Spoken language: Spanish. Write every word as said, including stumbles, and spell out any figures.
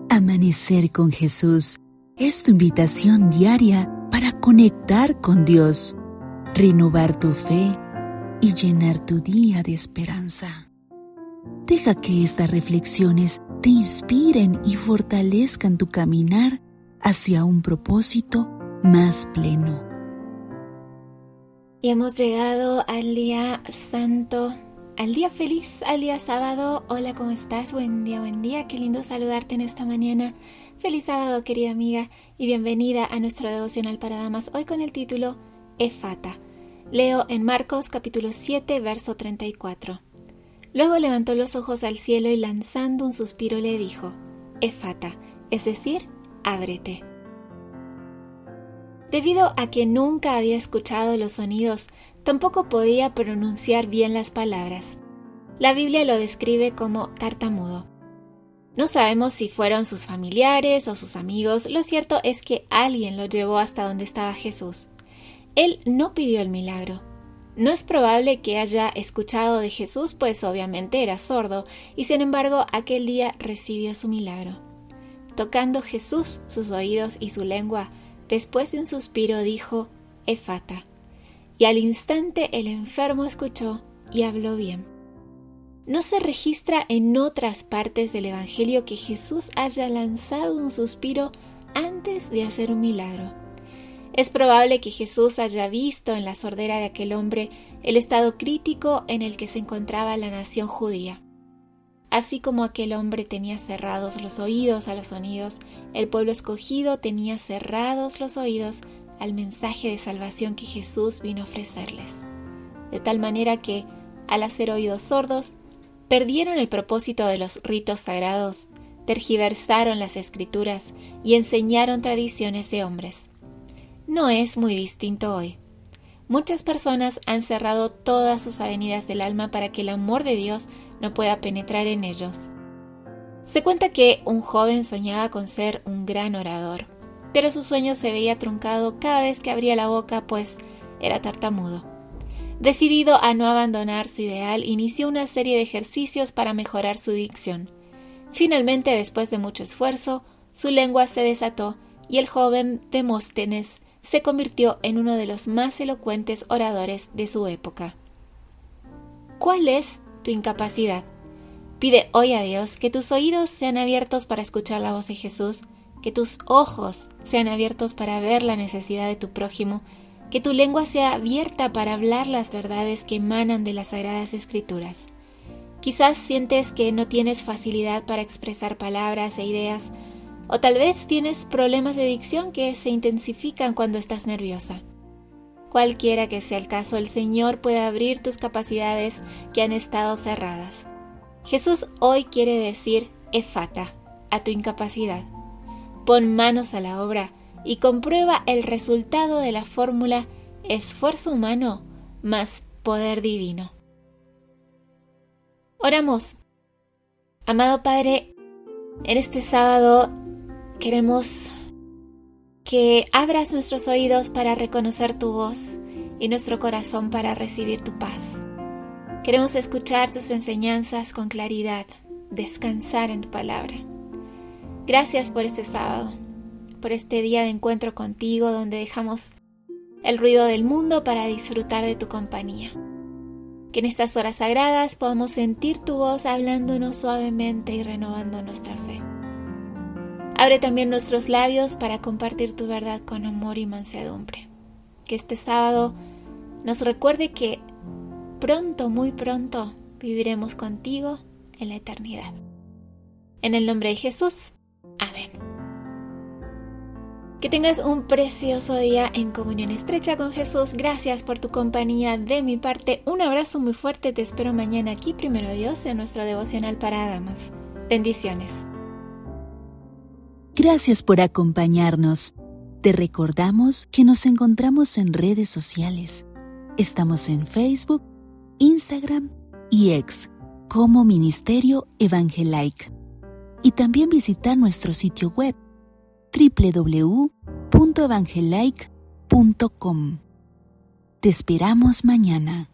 Amanecer con Jesús es tu invitación diaria para conectar con Dios, renovar tu fe y llenar tu día de esperanza. Deja que estas reflexiones te inspiren y fortalezcan tu caminar hacia un propósito más pleno. Y hemos llegado al día santo, al día feliz, al día sábado. Hola, ¿cómo estás? Buen día, buen día. Qué lindo saludarte en esta mañana. Feliz sábado, querida amiga, y bienvenida a nuestro devocional para damas, hoy con el título Efata. Leo en Marcos capítulo siete, verso treinta y cuatro. Luego levantó los ojos al cielo y lanzando un suspiro le dijo, Efata, es decir, ábrete. Debido a que nunca había escuchado los sonidos, tampoco podía pronunciar bien las palabras. La Biblia lo describe como tartamudo. No sabemos si fueron sus familiares o sus amigos, lo cierto es que alguien lo llevó hasta donde estaba Jesús. Él no pidió el milagro. No es probable que haya escuchado de Jesús, pues obviamente era sordo, y sin embargo aquel día recibió su milagro. Tocando Jesús sus oídos y su lengua, después de un suspiro dijo, Efata, y al instante el enfermo escuchó y habló bien. No se registra en otras partes del Evangelio que Jesús haya lanzado un suspiro antes de hacer un milagro. Es probable que Jesús haya visto en la sordera de aquel hombre el estado crítico en el que se encontraba la nación judía. Así como aquel hombre tenía cerrados los oídos a los sonidos, el pueblo escogido tenía cerrados los oídos al mensaje de salvación que Jesús vino a ofrecerles. De tal manera que, al hacer oídos sordos, perdieron el propósito de los ritos sagrados, tergiversaron las escrituras y enseñaron tradiciones de hombres. No es muy distinto hoy. Muchas personas han cerrado todas sus avenidas del alma para que el amor de Dios no pueda penetrar en ellos. Se cuenta que un joven soñaba con ser un gran orador, pero su sueño se veía truncado cada vez que abría la boca, pues era tartamudo. Decidido a no abandonar su ideal, inició una serie de ejercicios para mejorar su dicción. Finalmente, después de mucho esfuerzo, su lengua se desató y el joven Demóstenes se convirtió en uno de los más elocuentes oradores de su época. ¿Cuál es tu incapacidad? Pide hoy a Dios que tus oídos sean abiertos para escuchar la voz de Jesús, que tus ojos sean abiertos para ver la necesidad de tu prójimo, que tu lengua sea abierta para hablar las verdades que emanan de las Sagradas Escrituras. Quizás sientes que no tienes facilidad para expresar palabras e ideas, o tal vez tienes problemas de dicción que se intensifican cuando estás nerviosa. Cualquiera que sea el caso, el Señor puede abrir tus capacidades que han estado cerradas. Jesús hoy quiere decir Efata a tu incapacidad. Pon manos a la obra y comprueba el resultado de la fórmula esfuerzo humano más poder divino. Oramos. Amado Padre, en este sábado queremos que abras nuestros oídos para reconocer tu voz y nuestro corazón para recibir tu paz. Queremos escuchar tus enseñanzas con claridad, descansar en tu palabra. Gracias por este sábado, por este día de encuentro contigo donde dejamos el ruido del mundo para disfrutar de tu compañía. Que en estas horas sagradas podamos sentir tu voz hablándonos suavemente y renovando nuestra fe. Abre también nuestros labios para compartir tu verdad con amor y mansedumbre. Que este sábado nos recuerde que pronto, muy pronto, viviremos contigo en la eternidad. En el nombre de Jesús. Amén. Que tengas un precioso día en comunión estrecha con Jesús. Gracias por tu compañía. De mi parte, un abrazo muy fuerte. Te espero mañana aquí, primero Dios, en nuestro devocional para damas. Bendiciones. Gracias por acompañarnos. Te recordamos que nos encontramos en redes sociales. Estamos en Facebook, Instagram y X como Ministerio Evangelike. Y también visitar nuestro sitio web doble u doble u doble u punto evangelike punto com. Te esperamos mañana.